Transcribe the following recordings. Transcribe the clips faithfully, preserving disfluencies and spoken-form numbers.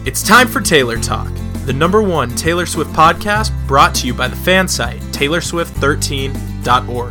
It's time for Taylor Talk, the number one Taylor Swift podcast brought to you by the fan site Taylor Swift thirteen dot org.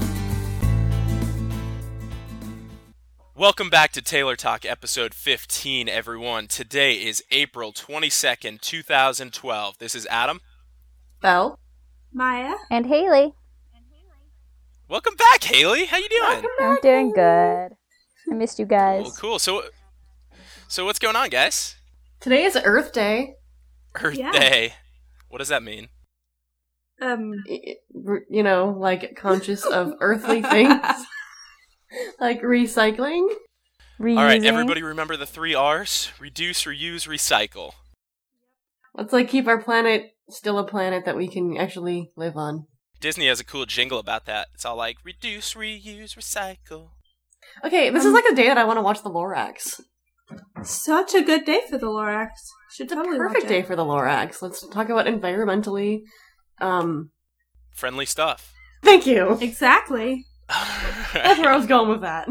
Welcome back to Taylor Talk episode fifteen, everyone. Today is April twenty-second, twenty twelve. This is Adam. Belle. Maya. And Haley. Welcome back, Haley. How you doing? I'm doing good. I missed you guys. Cool, cool. So, so what's going on, guys? Today is Earth Day. Earth Yeah. Day. What does that mean? Um, You know, like conscious of earthly things. Like recycling. Reusing. All right, everybody remember the three R's? Reduce, reuse, recycle. Let's like keep our planet still a planet that we can actually live on. Disney has a cool jingle about that. It's all like, reduce, reuse, recycle. Okay, this is like a day that I want to watch the Lorax. such a good day for the Lorax. Should It's a totally perfect watch day it. for the Lorax. Let's talk about environmentally. Um, Friendly stuff. thank you. Exactly. That's where I was going with that.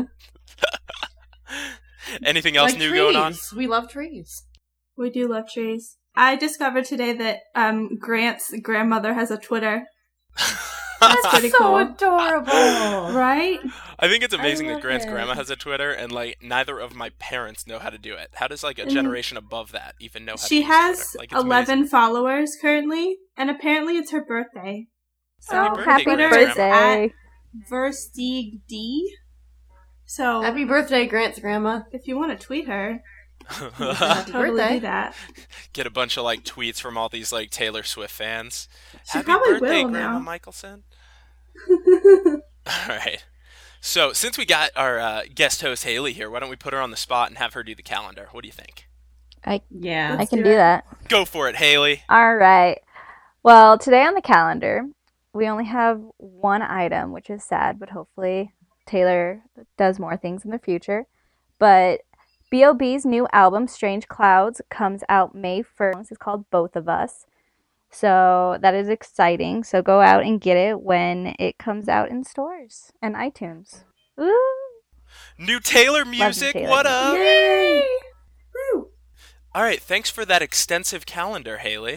Anything else like new trees. going on? We love trees. We do love trees. I discovered today that um Grant's grandmother has a Twitter. That's pretty so cool. adorable. Right? I think it's amazing I that love Grant's it. grandma has a Twitter, and like neither of my parents know how to do it. How does like a Mm. generation above that even know how to She use has Twitter? Like, it's eleven amazing. followers currently, and apparently it's her birthday. So Happy her birthday, Happy Twitter Grant's is birthday. at Verstig D. So Happy birthday, Grant's grandma. if you want to tweet her, Happy totally birthday. do that. Get a bunch of like tweets from all these like Taylor Swift fans. She Happy probably birthday, will Grandma now. Michelson. All right. So since we got our uh, guest host Haley here, why don't we put her on the spot and have her do the calendar? What do you think? I, Yeah. I Let's can do do it. that. Go for it, Haley. All right. Well, today on the calendar, we only have one item, which is sad, but hopefully Taylor does more things in the future. But B O B's new album, Strange Clouds, comes out May first. It's called Both of Us. So that is exciting. So go out and get it when it comes out in stores and iTunes. Woo! New Taylor music. Taylor What music. up? Yay! Woo! All right. Thanks for that extensive calendar, Haley.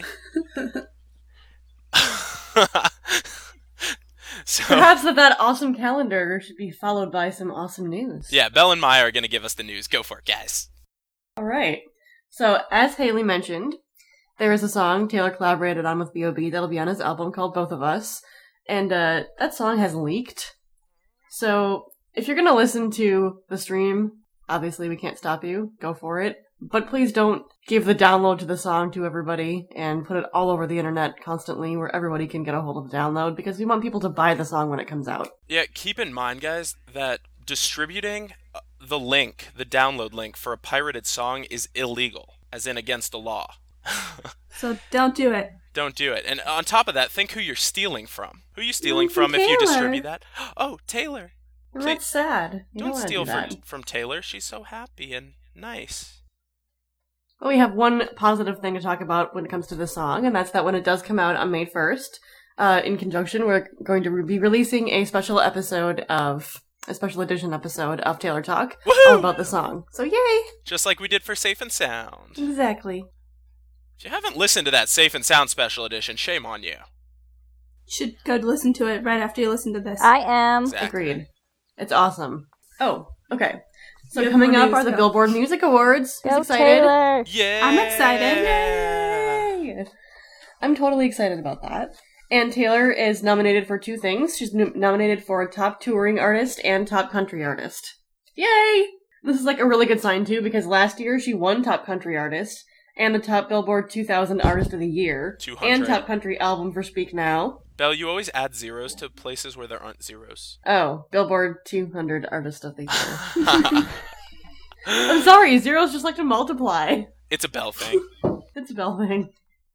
So Perhaps that that awesome calendar should be followed by some awesome news. yeah, Belle and Maya are going to give us the news. Go for it, guys. All right. So, as Haley mentioned, there is a song Taylor collaborated on with B O B that'll be on his album called Both of Us. And uh, that song has leaked. So, if you're going to listen to the stream, obviously we can't stop you. Go for it. But please don't give the download to the song to everybody and put it all over the internet constantly where everybody can get a hold of the download because we want people to buy the song when it comes out. Yeah, keep in mind, guys, that distributing uh, the link, the download link for a pirated song is illegal, as in against the law. So don't do it. Don't do it. And on top of that, think who you're stealing from. Who are you stealing Mm, from from if you Taylor. distribute that? Oh, Taylor. Well, that's sad. You Don't wanna steal do that. from, from Taylor. She's so happy and nice. Well, we have one positive thing to talk about when it comes to this song, and that's that when it does come out on May first, uh, in conjunction, we're going to re- be releasing a special episode of, a special edition episode of Taylor Talk Woohoo! all about the song. So yay! Just like we did for Safe and Sound. Exactly. If you haven't listened to that Safe and Sound special edition, shame on you. You should go listen to it right after you listen to this. I am. Exactly. Agreed. It's awesome. Oh, okay. So You have coming more up news, are the go. Billboard Music Awards. Who's Go excited? Taylor. Yeah. I'm excited. Yay! I'm totally excited about that. And Taylor is nominated for two things. She's n- nominated for Top Touring Artist and Top Country Artist. Yay! This is like a really good sign too, because last year she won Top Country Artist and the Top Billboard two thousand Artist of the Year two hundred. and Top Country Album for Speak Now. Belle, you always add zeros to places where there aren't zeros. Oh, Billboard two hundred Artist of the Year. I'm sorry, zeros just like to multiply. It's a Belle thing. It's a bell thing.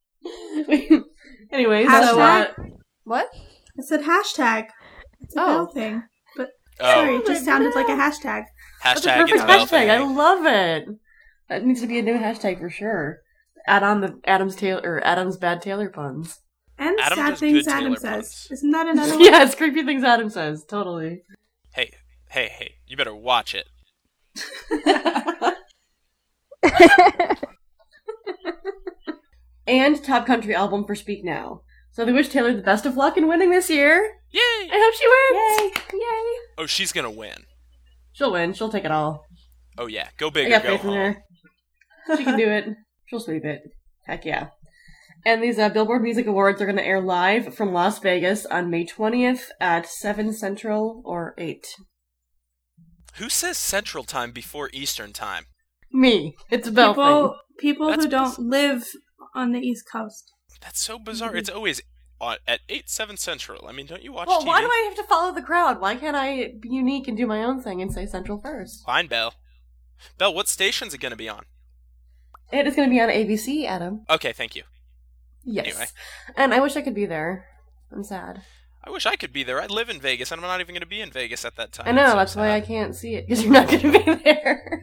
Anyways, so, Hashtag? uh, what? I said hashtag. It's a Oh. bell thing. But Oh, sorry, it just sounded like a hashtag. That's a hashtag perfect it's Belle hashtag. I thing. love it. That needs to be a new hashtag for sure. Add on the Adam's Taylor or Adam's bad Taylor puns. And Adam sad does things good Adam Taylor says. puns. Isn't that another one? Yeah, it's creepy things Adam says. Totally. Hey, hey, hey, you better watch it. and Top Country Album for Speak Now. So they wish Taylor the best of luck in winning this year. Yay! I hope she wins! Yay! Yay! Oh, she's gonna win. She'll win. She'll take it all. Oh yeah, go big I or got go faith in home. her. She can do it. She'll sweep it. Heck yeah. And these uh, Billboard Music Awards are going to air live from Las Vegas on May twentieth at seven Central or eight. Who says Central Time before Eastern Time? Me. It's a bell People, thing. people That's who don't biz- live on the East Coast. That's so bizarre. Mm-hmm. It's always on, at eight, seven Central. I mean, don't you watch Well, T V? why do I have to follow the crowd? Why can't I be unique and do my own thing and say Central first? Fine, Belle. Belle, what station's it going to be on? It is going to be on A B C, Adam. Okay, thank you. Yes. Anyway. And I wish I could be there. I'm sad. I wish I could be there. I live in Vegas, and I'm not even going to be in Vegas at that time. I know, It's so that's why sad. I can't see it, because you're not going to be there.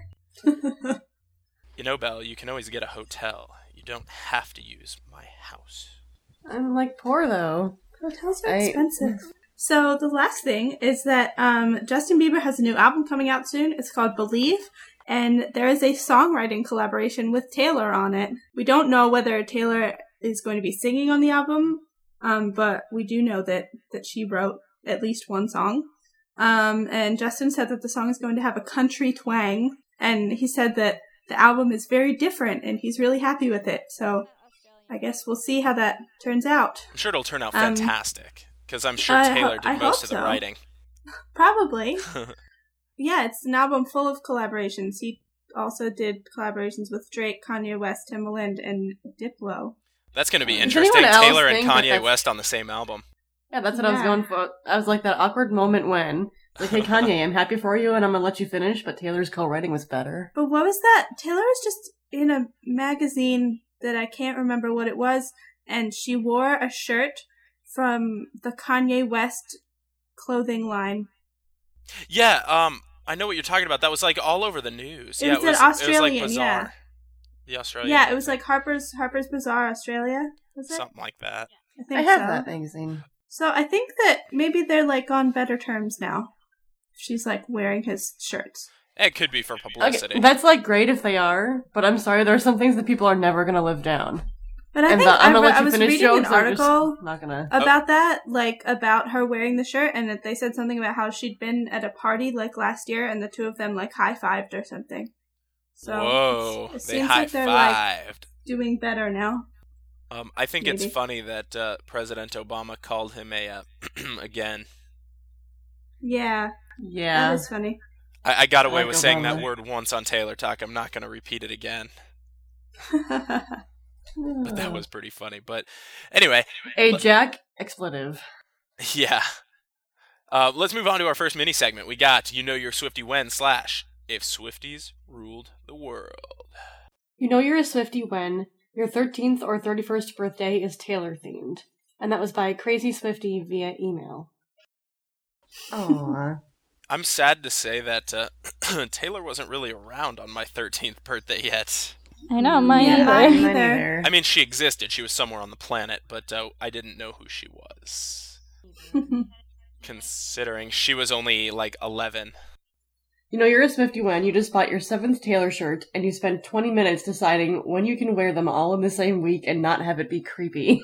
You know, Belle, you can always get a hotel. You don't have to use my house. I'm, like, poor, though. Hotels are I- expensive. So the last thing is that um, Justin Bieber has a new album coming out soon. It's called Believe, and there is a songwriting collaboration with Taylor on it. We don't know whether Taylor is going to be singing on the album, um, but we do know that, that she wrote at least one song. Um, and Justin said that the song is going to have a country twang, and he said that the album is very different, and he's really happy with it. So I guess we'll see how that turns out. I'm sure it'll turn out Um, fantastic, because I'm sure I ho- Taylor did I most hope of the so. writing. Probably. Yeah, it's an album full of collaborations. He also did collaborations with Drake, Kanye West, Timbaland, and Diplo. That's going to be Does interesting. anyone else Taylor and think that Kanye that's- West on the same album. Yeah, that's what I was Yeah. going for. I was like that awkward moment when, like, hey, Kanye, I'm happy for you, and I'm going to let you finish, but Taylor's co-writing was better. But what was that? Taylor was just in a magazine that I can't remember what it was, and she wore a shirt from the Kanye West clothing line. Yeah, um, I know what you're talking about. That was like all over the news. It yeah, was it an was, it was Australian, like bizarre. yeah. The Australian. Yeah, it was like Harper's Harper's Bazaar Australia, was it? something like that. I think I have so. that magazine. So I think that maybe they're like on better terms now. She's like wearing his shirts. It could be for publicity. Okay, that's, like, great if they are, but I'm sorry, there are some things that people are never going to live down. But I and think the I'm I, going to re- let I you was finish reading an jokes are just article not going to... about that, like about her wearing the shirt, and that they said something about how she'd been at a party like last year, and the two of them like high fived or something. So Whoa, it's- it they seems high like they're like fived. doing better now. Um, I think it's Maybe. funny that uh, President Obama called him a uh, again. Yeah, Yeah. that is funny. I, I got away like with saying that Obama. word once on Taylor Talk. I'm not going to repeat it again, but that was pretty funny. But anyway, A Jack expletive. yeah. Uh, let's move on to our first mini segment. We got You Know Your Swiftie When slash If Swifties Ruled the World. You know you're a Swiftie when your thirteenth or thirty-first birthday is Taylor-themed. And that was by Crazy Swiftie via email. Aww. I'm sad to say that uh, Taylor wasn't really around on my thirteenth birthday yet. I know, mine Yeah, either. mine Mine either. either. I mean, she existed. She was somewhere on the planet, but uh, I didn't know who she was. Considering she was only like eleven. You know you're a Swiftie when you just bought your seventh Taylor shirt and you spent twenty minutes deciding when you can wear them all in the same week and not have it be creepy.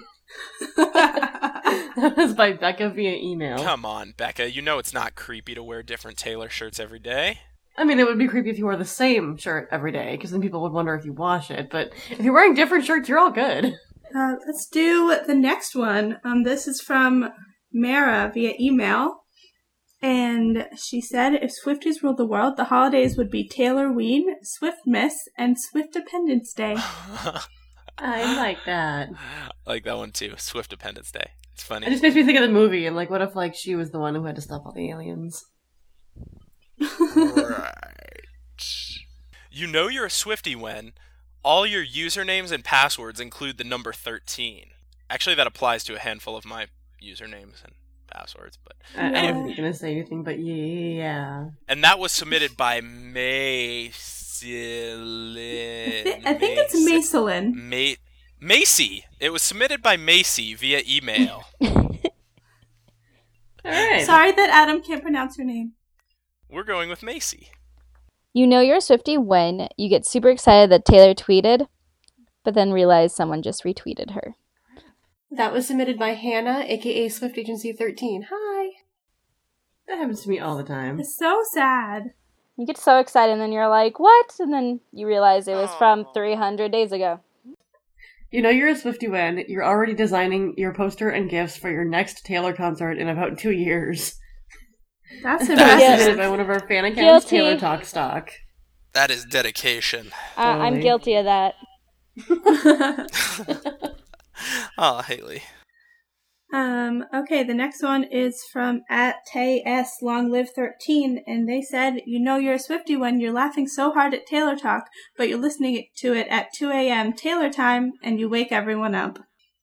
That was by Becca via email. Come on, Becca. You know it's not creepy to wear different Taylor shirts every day. I mean, it would be creepy if you wore the same shirt every day, because then people would wonder if you wash it. But if you're wearing different shirts, you're all good. Uh, let's do the next one. Um, this is from Mara via email. And she said, if Swifties ruled the world, the holidays would be Taylorween, Swiftmas, and Swiftdependence Day. I like that. I like that one too. Swift Dependence Day. It's funny. It just makes me think of the movie, and like, what if like she was the one who had to stop all the aliens? Right. You know you're a Swiftie when all your usernames and passwords include the number thirteen. Actually, that applies to a handful of my usernames and passwords, but I, I Yeah. wasn't gonna say anything, but yeah. and that was submitted by Macy. I, thi- I think it's Macelin. Ma- Macy. It was submitted by Macy via email. All right. Sorry that Adam can't pronounce your name. We're going with Macy. You know you're a Swiftie when you get super excited that Taylor tweeted, but then realized someone just retweeted her. That was submitted by Hannah, aka Swift Agency thirteen. Hi. That happens to me all the time. It's so sad. You get so excited, and then you're like, what? And then you realize it was from three hundred days ago. You know you're a Swiftie when you're already designing your poster and gifts for your next Taylor concert in about two years. That's That was impressive. submitted by one of our fan accounts, Guilty. Taylor Talk Stock. That is dedication. Uh, I'm Totally. guilty of that. Oh, Haley. Um, okay, the next one is from at Tay S Long Live thirteen, and they said, you know you're a Swiftie when you're laughing so hard at Taylor Talk, but you're listening to it at two a.m. Taylor time, and you wake everyone up.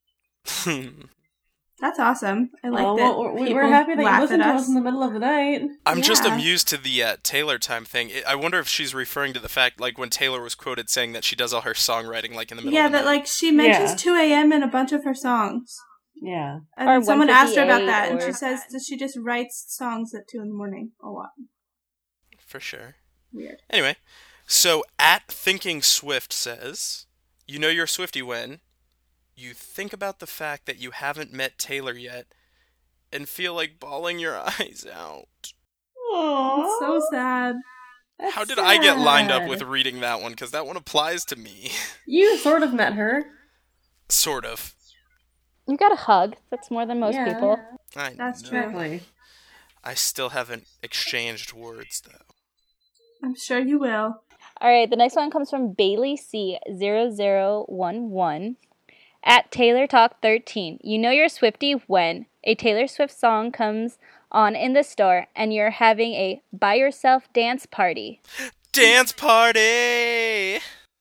That's awesome. I like oh, that. well, we- people we're happy that you laugh listen at to us. us in the middle of the night. I'm just Yeah. amused to the uh, Taylor time thing. I wonder if she's referring to the fact, like, when Taylor was quoted saying that she does all her songwriting, like, in the middle Yeah, of the that night. like she mentions Yeah. two a.m. in a bunch of her songs. Yeah. And Or then someone asked her about one that, and fifty-eight she or- says that she just writes songs at two in the morning a lot. For sure. Weird. Anyway, so at Thinking Swift says, you know you're a Swiftie when you think about the fact that you haven't met Taylor yet and feel like bawling your eyes out. Aww. It's so sad. That's How did I get lined up sad. with reading that one? Because that one applies to me. You sort of met her. Sort of. You got a hug. That's more than most Yeah. people. I That's know. true. Exactly. I still haven't exchanged words, though. I'm sure you will. All right, the next one comes from Bailey C zero zero one one at Taylor Talk thirteen. You know you're a Swiftie when a Taylor Swift song comes on in the store and you're having a by yourself dance party. Dance party!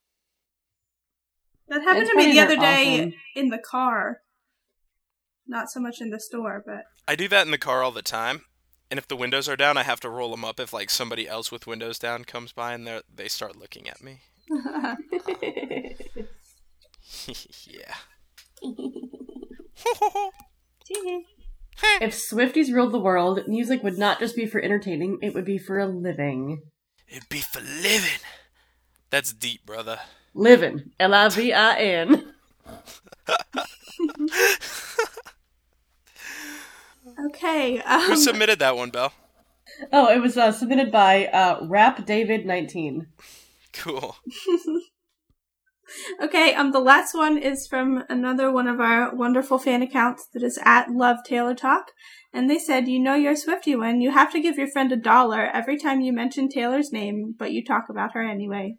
That happened Dance to me the parties other are day awesome. in the car. Not so much in the store, but I do that in the car all the time. And if the windows are down, I have to roll them up if, like, somebody else with windows down comes by and they they start looking at me. Yeah. If Swifties ruled the world, music would not just be for entertaining, it would be for a living. It'd be for living. That's deep, brother. Living. L I V I N. okay. Um, Who submitted that one, Belle? Oh, it was uh, submitted by uh, Rap David nineteen. Cool. Okay, um, the last one is from another one of our wonderful fan accounts that is at Love Taylor Talk, and they said, you know you're a Swiftie when you have to give your friend a dollar every time you mention Taylor's name, but you talk about her anyway.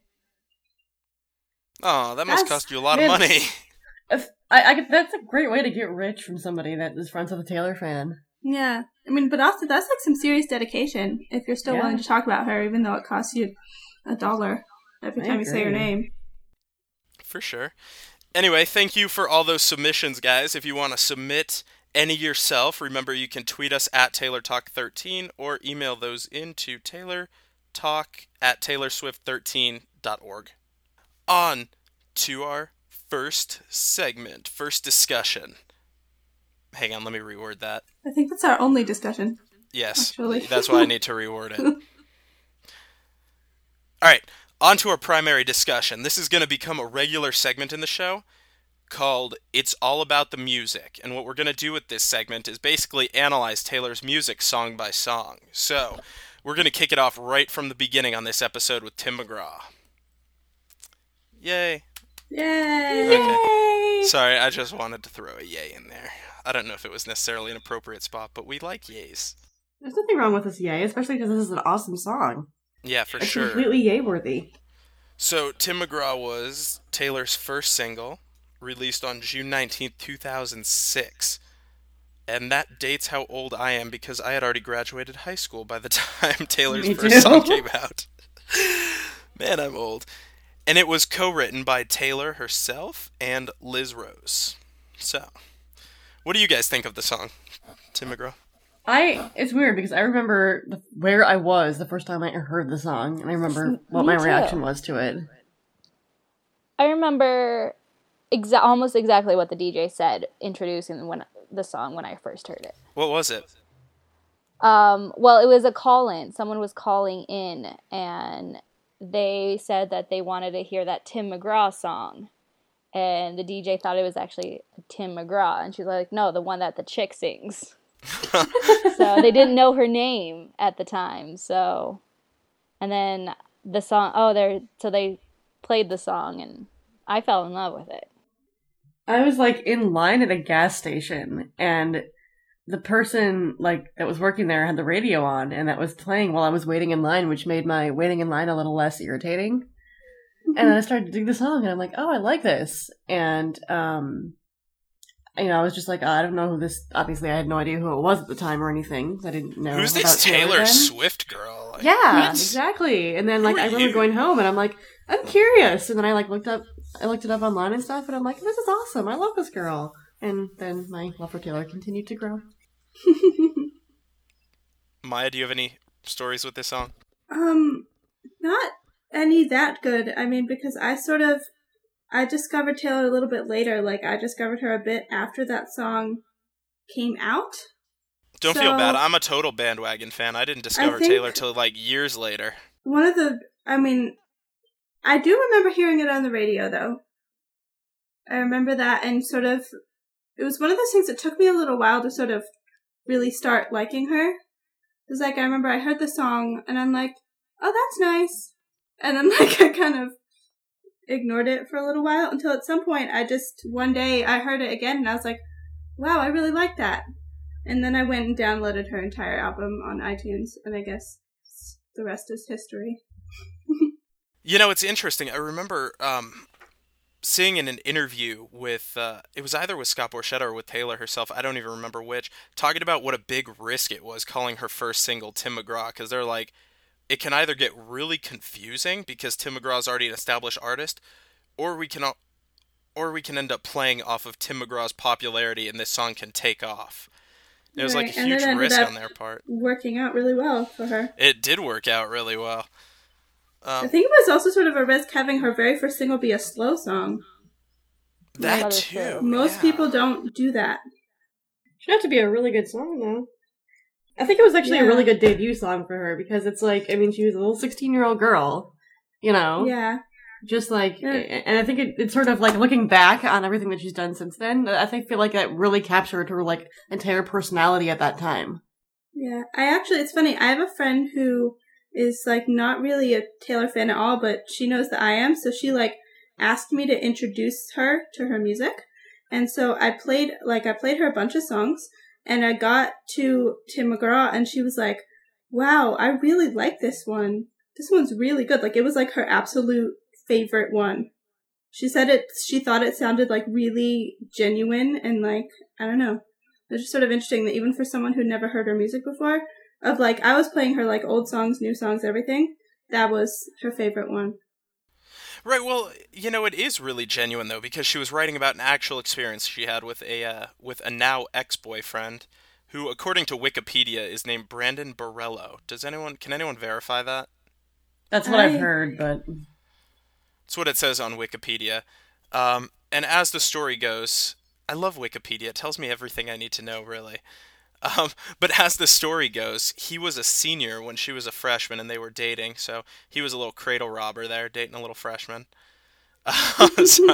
Oh, that must That's- cost you a lot man, of money. If- I, I, that's a great way to get rich from somebody that is friends with a Taylor fan. Yeah, I mean, but also that's like some serious dedication if you're still Yeah. willing to talk about her, even though it costs you a dollar every I time you say her agree. name. For sure. Anyway, thank you for all those submissions, guys. If you want to submit any yourself, remember you can tweet us at Taylor Talk thirteen or email those into taylortalk at taylor swift thirteen dot org. On to our first segment, first discussion. Hang on, let me reword that. I think that's our only discussion. Yes, Actually. that's why I need to reword it. All right, on to our primary discussion. This is going to become a regular segment in the show called It's All About the Music. And what we're going to do with this segment is basically analyze Taylor's music song by song. So, we're going to kick it off right from the beginning on this episode with Tim McGraw. Yay. Yay! Okay. Sorry, I just wanted to throw a yay in there. I don't know if it was necessarily an appropriate spot, but we like yays. There's nothing wrong with this yay, especially because this is an awesome song. Yeah, for It's sure. completely yay-worthy. So, Tim McGraw was Taylor's first single, released on June nineteenth, two thousand six. And that dates how old I am because I had already graduated high school by the time Taylor's Me first too. song came out. Man, I'm old. And it was co-written by Taylor herself and Liz Rose. So, what do you guys think of the song, Tim McGraw? I it's weird because I remember the, where I was the first time I heard the song, and I remember what Me my too. reaction was to it. I remember exa- almost exactly what the D J said introducing when the song when I first heard it. What was it? Um, well, it was a call-in. Someone was calling in, and they said that they wanted to hear that Tim McGraw song. and the D J thought it was actually Tim McGraw, and she's like, no, the one that the chick sings. So they didn't know her name at the time, so, and then the song, oh, they're, so they played the song, and I fell in love with it. I was, like, in line at a gas station, and the person, like, that was working there had the radio on, and that was playing while I was waiting in line, which made my waiting in line a little less irritating. And then I started to dig the song, and I'm like, oh, I like this. And, um, you know, I was just like, oh, I don't know who this, obviously I had no idea who it was at the time or anything, 'cause I didn't know Who's about this Taylor Taylor then. Swift girl? Like, Yeah, what? exactly. And then, like, Who I are remember you? going home, and I'm like, I'm curious. And then I, like, looked up, I looked it up online and stuff, and I'm like, this is awesome. I love this girl. And then my love for Taylor continued to grow. Maya, do you have any stories with this song? Um, not any that good. I mean, because I sort of, I discovered Taylor a little bit later. Like, I discovered her a bit after that song came out. Don't So, feel bad. I'm a total bandwagon fan. I didn't discover think- Taylor till like years later. One of the, I mean, I do remember hearing it on the radio, though. I remember that, and sort of, it was one of those things that took me a little while to sort of really start liking her. It was like, I remember I heard the song, and I'm like, oh, that's nice. And then, like, I kind of ignored it for a little while, until at some point, I just, one day, I heard it again, and I was like, wow, I really like that. And then I went and downloaded her entire album on iTunes, and I guess the rest is history. You know, it's interesting. I remember um, seeing in an interview with, uh, it was either with Scott Borchetta or with Taylor herself, I don't even remember which, talking about what a big risk it was calling her first single Tim McGraw, because they're like, it can either get really confusing because Tim McGraw is already an established artist, or we can, or we can end up playing off of Tim McGraw's popularity and this song can take off. It was Right, like a and huge it ended risk up on their part. Working out really well for her. It did work out really well. I Um, think it was also sort of a risk having her very first single be a slow song. that Like, too. Most yeah. people don't do that. Should have to be a really good song, though. I think it was actually Yeah. a really good debut song for her, because it's like, I mean, she was a little sixteen-year-old girl, you know? Yeah. Just like, Yeah. and I think it, it's sort of like looking back on everything that she's done since then, I think feel like that really captured her, like, entire personality at that time. Yeah. I actually, it's funny, I have a friend who is, like, not really a Taylor fan at all, but she knows that I am, so she, like, asked me to introduce her to her music. And so I played, like, I played her a bunch of songs, and I got to Tim McGraw, and she was like, wow, I really like this one. This one's really good. Like, it was, like, her absolute favorite one. She said it, she thought it sounded, like, really genuine, and, like, I don't know. It was just sort of interesting that even for someone who'd never heard her music before, of, like, I was playing her, like, old songs, new songs, everything, that was her favorite one. Right, well, you know, it is really genuine, though, because she was writing about an actual experience she had with a uh, with a now ex-boyfriend, who, according to Wikipedia, is named Brandon Borello. Does anyone, can anyone verify that? That's what I- I've heard, but... That's what it says on Wikipedia. Um, and as the story goes, I love Wikipedia. It tells me everything I need to know, really. Um, but as the story goes, he was a senior when she was a freshman and they were dating, so he was a little cradle robber there, dating a little freshman. Uh, so-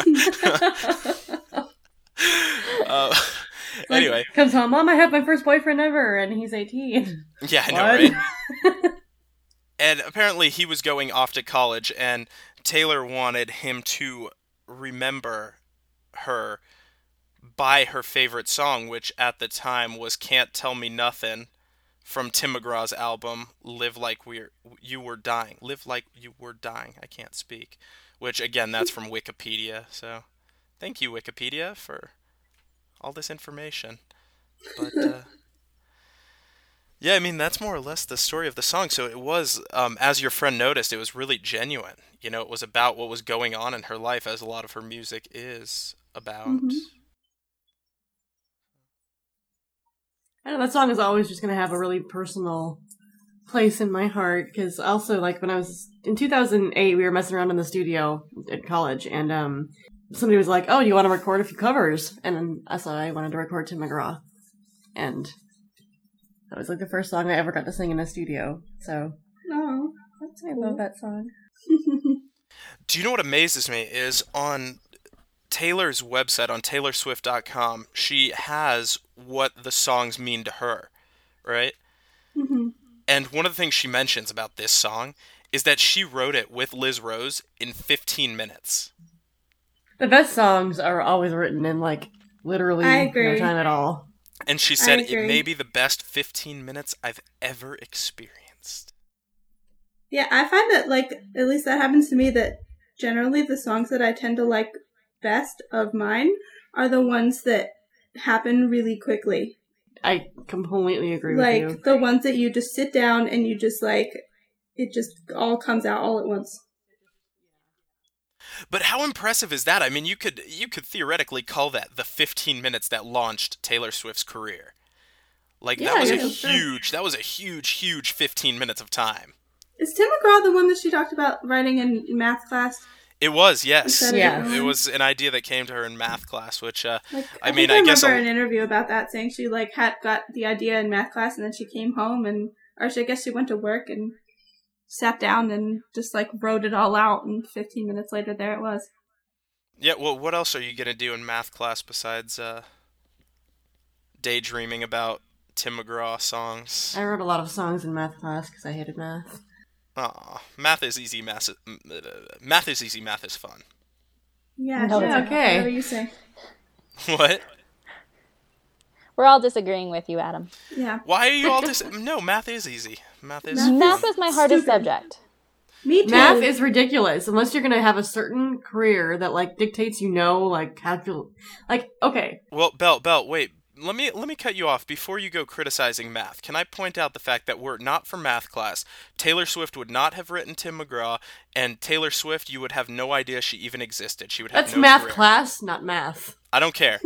uh, anyway, Like, comes home, Mom, I have my first boyfriend ever, and he's eighteen. yeah, I know, What? right? And apparently he was going off to college, and Taylor wanted him to remember her by her favorite song, which at the time was Can't Tell Me Nothing from Tim McGraw's album Live Like We're You Were Dying. Live Like You Were Dying. I can't speak. Which, again, that's from Wikipedia. So, thank you, Wikipedia, for all this information. But, uh, yeah, I mean, that's more or less the story of the song. So it was, um, as your friend noticed, it was really genuine. You know, it was about what was going on in her life, as a lot of her music is about. Mhm. I know, that song is always just going to have a really personal place in my heart, because also, like, when I was, in two thousand eight, we were messing around in the studio at college, and um, somebody was like, oh, do you want to record a few covers? And then I saw I wanted to record Tim McGraw, and that was, like, the first song I ever got to sing in a studio, so Oh, I love that song. Do you know what amazes me is on Taylor's website on taylor swift dot com, she has what the songs mean to her, right? Mm-hmm. And one of the things she mentions about this song is that she wrote it with Liz Rose in fifteen minutes. The best songs are always written in, like, literally I agree. no time at all. And she said I it agree. may be the best fifteen minutes I've ever experienced. Yeah, I find that, like, at least that happens to me, that generally the songs that I tend to like best of mine are the ones that happen really quickly. I completely agree Like, with you. the ones that you just sit down and you just, like, it just all comes out all at once. But how impressive is that? I mean, you could you could theoretically call that the fifteen minutes that launched Taylor Swift's career. Like, Yeah, that was I a guess so. huge, that was a huge, huge fifteen minutes of time. Is Tim McGraw the one that she talked about writing in math class? It was, yes. Instead of Yeah. going- It was an idea that came to her in math class, which, uh, Like, I I, mean, think I, I guess remember a- an interview about that, saying she like had got the idea in math class and then she came home and, or she, I guess she went to work and sat down and just like wrote it all out, and fifteen minutes later there it was. yeah, well, what else are you going to do in math class besides uh, daydreaming about Tim McGraw songs? I wrote a lot of songs in math class because I hated math. Aw, math is easy, math is, math is easy, math is fun. Yeah, No, sure. it's okay. Whatever you say. What? We're all disagreeing with you, Adam. Yeah. Why are you all dis- No, math is easy. Math is Math- Math was my hardest Stupid. subject. Me too. Math is ridiculous unless you're gonna have a certain career that like dictates you know like calcul like okay. Well, Belle, Belle, wait. Let me let me cut you off before you go criticizing math. Can I point out the fact that were it not for math class, Taylor Swift would not have written Tim McGraw, and Taylor Swift, you would have no idea she even existed. She would have That's no math career. class, not math. I don't care.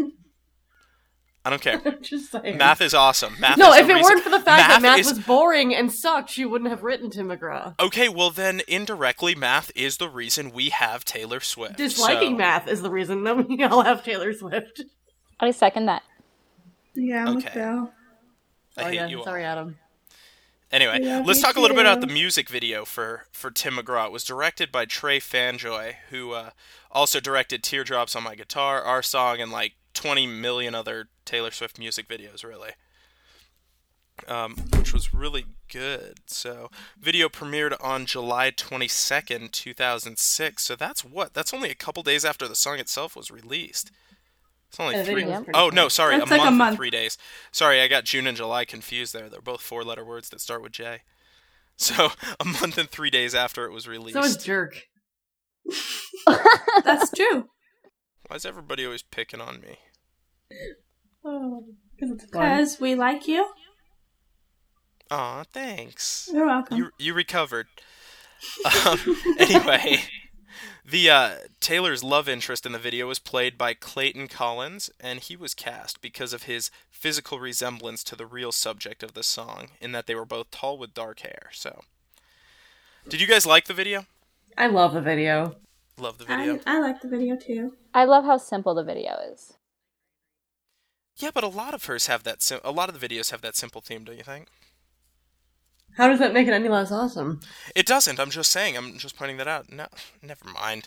I don't care. Just saying. Math is awesome. Math no, is if the it reason- weren't for the fact that math is- was boring and sucked, she wouldn't have written Tim McGraw. Okay, well then, indirectly, math is the reason we have Taylor Swift. Disliking so- math is the reason that we all have Taylor Swift. I second that. Yeah, I'm with Okay. Belle. I oh, hate yeah. you all. Sorry, Adam. Anyway, We love let's you talk a little bit about too. the music video for, for Tim McGraw. It was directed by Trey Fanjoy, who uh, also directed Teardrops on My Guitar, Our Song, and like twenty million other Taylor Swift music videos, really. Um, which was really good. So, video premiered on July twenty-second, two thousand six. So that's what? That's only a couple days after the song itself was released. It's only Yeah, the three. video was pretty Oh quick. no, sorry, That's a, like a month month. and three days. Sorry, I got June and July confused there. They're both four-letter words that start with J. So a month and three days after it was released. So is Jerk. That's true. Why is everybody always picking on me? Oh, because it's fun. Because we like you. Aw, thanks. You're welcome. You you recovered. Um, anyway, the uh, Taylor's love interest in the video was played by Clayton Collins, and he was cast because of his physical resemblance to the real subject of the song, in that they were both tall with dark hair. So, did you guys like the video? I love the video. Love the video. I, I like the video too. I love how simple the video is. Yeah, but a lot of hers have that. Sim- a lot of the videos have that simple theme. Don't you think? How does that make it any less awesome? It doesn't. I'm just saying. I'm just pointing that out. No, never mind.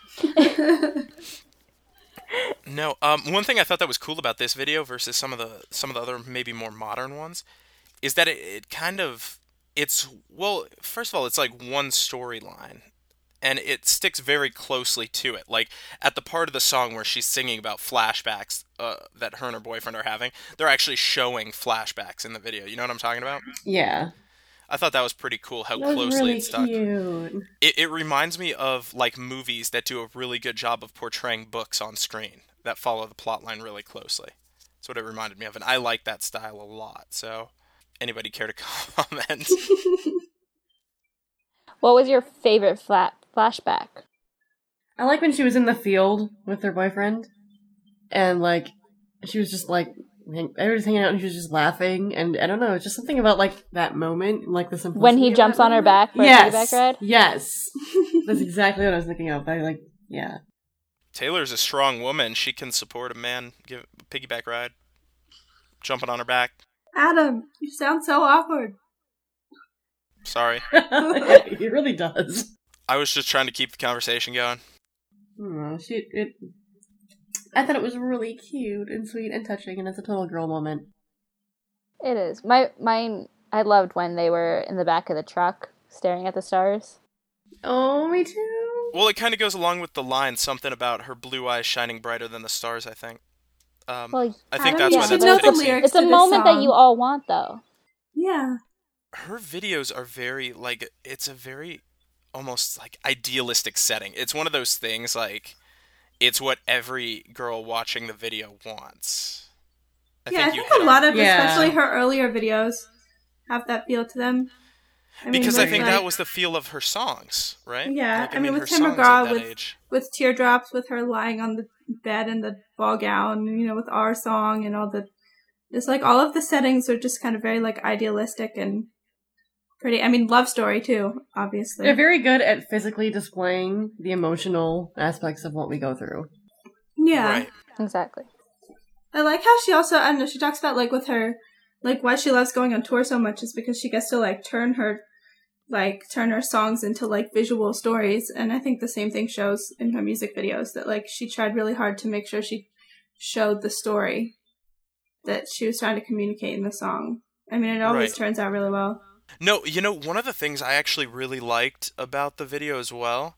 No. Um. One thing I thought that was cool about this video versus some of the some of the other maybe more modern ones is that it, it kind of it's well. First of all, it's like one storyline, and it sticks very closely to it. Like at the part of the song where she's singing about flashbacks uh, that her and her boyfriend are having, they're actually showing flashbacks in the video. You know what I'm talking about? Yeah. I thought that was pretty cool how That was closely really it stuck. cute. It, it reminds me of like movies that do a really good job of portraying books on screen that follow the plot line really closely. That's what it reminded me of, and I like that style a lot. So, anybody care to comment? What was your favorite flat flashback? I like when she was in the field with her boyfriend, and like she was just like hang- everybody's hanging out, and she was just laughing, and I don't know, it's just something about like that moment, like the simplicity When he of jumps that on her moment. back for a yes, piggyback ride? yes, that's exactly what I was thinking of. I like, yeah, Taylor's a strong woman. She can support a man, give a piggyback ride, jumping on her back. Adam, you sound so awkward. Sorry. he really does. I was just trying to keep the conversation going. I don't know, she it I thought it was really cute and sweet and touching, and it's a total girl moment. It is. My mine. I loved when they were in the back of the truck staring at the stars. Oh, me too. Well, it kind of goes along with the line, something about her blue eyes shining brighter than the stars, I think. Um, Well, I think Adam, that's you why should that's know a the fitting scene. lyrics It's a to this moment that song. you all want, though. Yeah. Her videos are very, like, it's a very, almost, like, idealistic setting. It's one of those things, like, it's what every girl watching the video wants. I yeah, think I you think hit a on lot it. of, Yeah. especially her earlier videos, have that feel to them. I mean, Because I with, think like, that was the feel of her songs, right? Yeah, like, I mean, with her Tim songs McGraw, at that with- age. with Teardrops, with her lying on the bed in the ball gown, you know, with our song and all the, just like all of the settings are just kind of very like idealistic and pretty. I mean, Love Story too, obviously. They're very good at physically displaying the emotional aspects of what we go through. yeah. Right. Exactly. I like how she also, I don't know, she talks about like with her, like why she loves going on tour so much is because she gets to like turn her, like turn her songs into like visual stories. And I think the same thing shows in her music videos that like she tried really hard to make sure she showed the story that she was trying to communicate in the song. I mean, it always Right. turns out really well. No, you know, one of the things I actually really liked about the video as well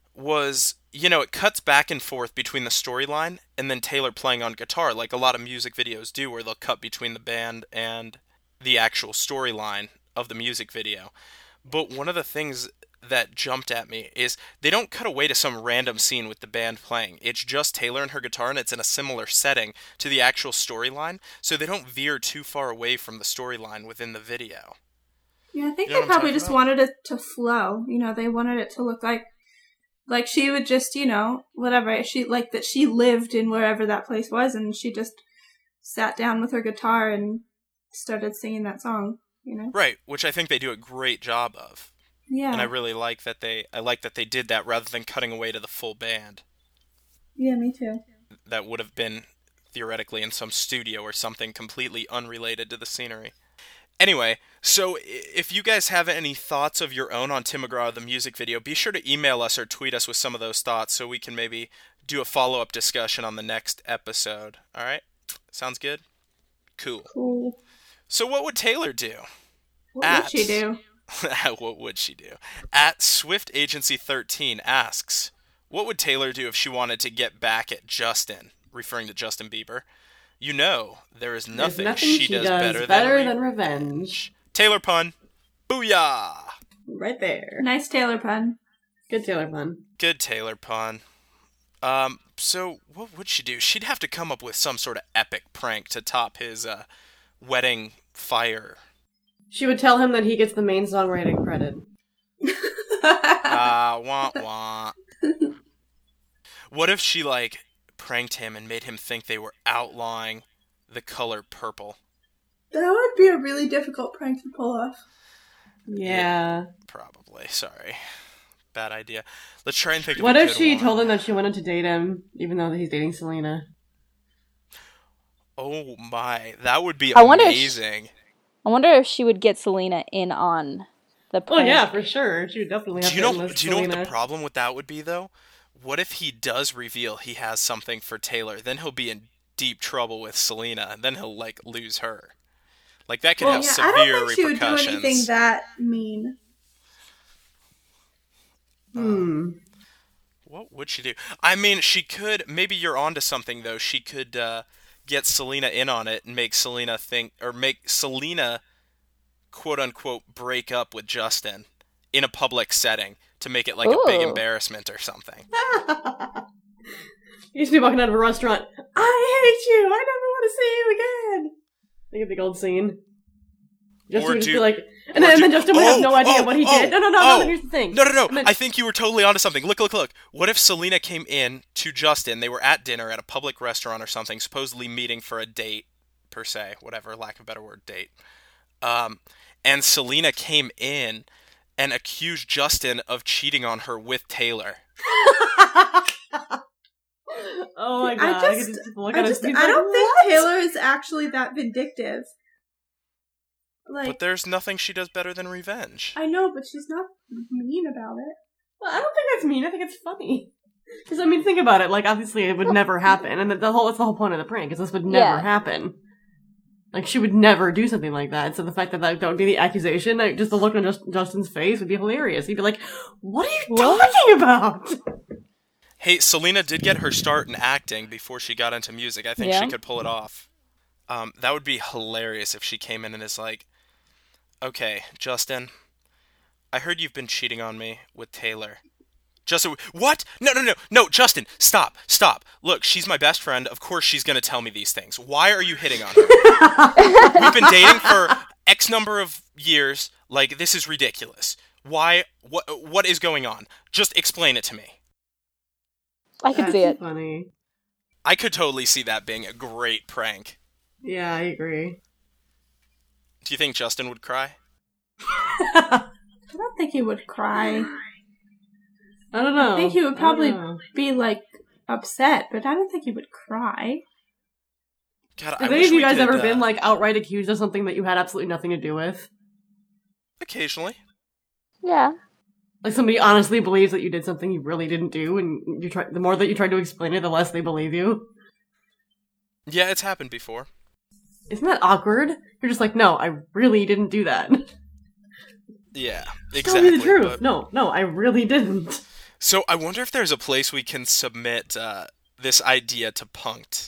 was, you know, it cuts back and forth between the storyline and then Taylor playing on guitar, like a lot of music videos do, where they'll cut between the band and the actual storyline of the music video. But one of the things that jumped at me is they don't cut away to some random scene with the band playing. It's just Taylor and her guitar, and it's in a similar setting to the actual storyline, so they don't veer too far away from the storyline within the video. Yeah, I think You know they what I'm probably talking just about? wanted it to flow. You know, they wanted it to look like, like she would just, you know, whatever. She, like that she lived in wherever that place was and she just sat down with her guitar and started singing that song, you know? Right, which I think they do a great job of. Yeah. And I really like that they I like that they did that rather than cutting away to the full band. Yeah, me too. That would have been theoretically in some studio or something completely unrelated to the scenery. Anyway, so if you guys have any thoughts of your own on Tim McGraw, the music video, be sure to email us or tweet us with some of those thoughts so we can maybe do a follow-up discussion on the next episode. All right? Sounds good? Cool. Cool. So what would Taylor do? What At- would she do? What would she do? At Swift Agency thirteen asks, what would Taylor do if she wanted to get back at Justin, referring to Justin Bieber? You know, there is nothing, There's nothing she, does, better, better than, than re- revenge. Taylor pun. Booyah! Right there. Nice Taylor pun. Good Taylor pun. Good Taylor pun. Um, so what would she do? She'd have to come up with some sort of epic prank to top his uh, wedding fire. She would tell him that he gets the main songwriting credit. Ah, wah wah. What if she, like, pranked him and made him think they were outlawing the color purple? That would be a really difficult prank to pull off. Yeah. Probably. Sorry. Bad idea. Let's try and think of What a if good she one. told him that she wanted to date him, even though he's dating Selena? Oh my, that would be I wonder if she- amazing. I wonder if she would get Selena in on the Oh prank. yeah, for sure. She would definitely have Do you to know? enlist Do you know what Selena. the problem with that would be, though? What if he does reveal he has something for Taylor? Then he'll be in deep trouble with Selena, and then he'll like lose her. Like that could Well, have yeah, severe I don't think she would do repercussions. anything that mean. Hmm. What would she do? I mean, she could. Maybe you're onto something, though. She could uh, get Selena in on it and make Selena think, or make Selena, quote unquote, break up with Justin in a public setting to make it like a big Ooh. embarrassment or something. You used to be walking out of a restaurant. I hate you. I never want to see you again. Think of the old scene. Justin Or would just do- be like, and or then, and do- then Justin would have oh, no idea oh, what he oh, did. No, no, no, oh. no. Here's the thing. No, no, no. I meant- I think you were totally onto something. Look, look, look. What if Selena came in to Justin? They were at dinner at a public restaurant or something, supposedly meeting for a date, per se, whatever, lack of a better word, date. Um, and Selena came in and accused Justin of cheating on her with Taylor. Oh my I god! just- could just look I at his just, face I like, don't think "What?" Taylor is actually that vindictive. Like, But there's nothing she does better than revenge. I know, but she's not mean about it. Well, I don't think that's mean. I think it's funny. Because, I mean, think about it. Like, obviously it would never happen. And the, the whole, it's the whole point of the prank, is this would never Yeah. happen. Like, she would never do something like that. So the fact that that, that would be the accusation, like, just the look on just, Justin's face would be hilarious. He'd be like, what are you What? talking about? Hey, Selena did get her start in acting before she got into music. I think Yeah? she could pull it off. Um, that would be hilarious if she came in and is like, okay, Justin, I heard you've been cheating on me with Taylor. Justin, what? No, no, no, no, Justin, stop, stop. Look, she's my best friend. Of course she's going to tell me these things. Why are you hitting on her? We've been dating for X number of years. Like, this is ridiculous. Why? What? What is going on? Just explain it to me. I could That's see it. funny. I could totally see that being a great prank. Yeah, I agree. Do you think Justin would cry? I don't think he would cry. I don't know. I think he would I probably don't know. be, like, upset, but I don't think he would cry. God, I Have any wish of you we guys could, ever uh, been, like, outright accused of something that you had absolutely nothing to do with? Occasionally. Yeah. Like, somebody honestly believes that you did something you really didn't do, and you try, the more that you try to explain it, the less they believe you. Yeah, it's happened before. Isn't that awkward? You're just like, no, I really didn't do that. Yeah, Tell exactly. me the truth. but- No, no, I really didn't. So I wonder if there's a place we can submit uh, this idea to Punk'd.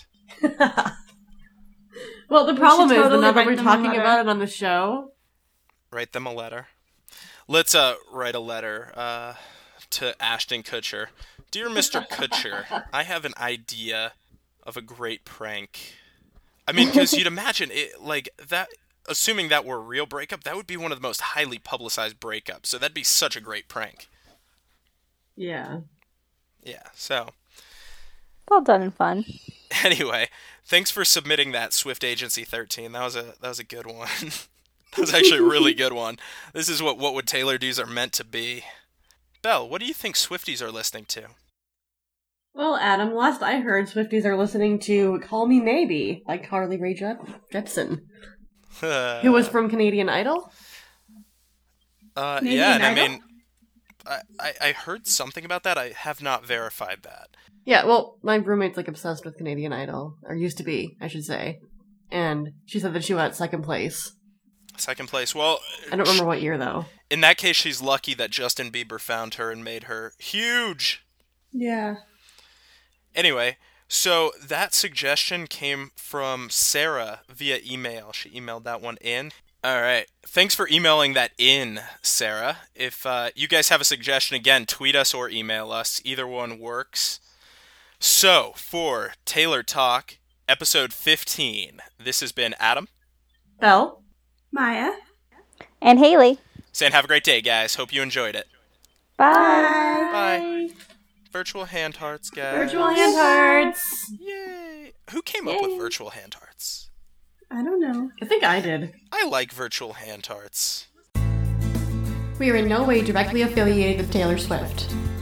Well, the We problem should is totally that now that write we're them a talking letter. about it on the show, Write them a letter. Let's uh write a letter uh, to Ashton Kutcher. Dear Mister Kutcher, I have an idea of a great prank. I mean, because you'd imagine it like that. Assuming that were a real breakup, that would be one of the most highly publicized breakups. So that'd be such a great prank. yeah. Yeah. So Well done and fun. anyway, thanks for submitting that, Swift Agency thirteen. That was a that was a good one. That was actually a really good one. This is what What Would Taylor Do's are meant to be. Belle, what do you think Swifties are listening to? Well, Adam, last I heard, Swifties are listening to Call Me Maybe by Carly Rae Jep- Jepsen, who was from Canadian Idol. Uh, Canadian yeah, and I Idol? mean, I, I I heard something about that. I have not verified that. Yeah, well, my roommate's like obsessed with Canadian Idol, or used to be, I should say. And she said that she went second place. Second place. Well, I don't remember what year though. in that case, she's lucky that Justin Bieber found her and made her huge. Yeah. Anyway, so that suggestion came from Sarah via email. She emailed that one in. All right. Thanks for emailing that in, Sarah. If uh, you guys have a suggestion, again, tweet us or email us. Either one works. So, for Taylor Talk, episode fifteen, this has been Adam. Belle? Maya. And Haley. Saying have a great day, guys. Hope you enjoyed it. Bye. Bye. Virtual hand hearts, guys. Virtual hand hearts! Yay. Who came up with Yay. virtual hand hearts? I don't know. I think I did. I like virtual hand hearts. We are in no way directly affiliated with Taylor Swift.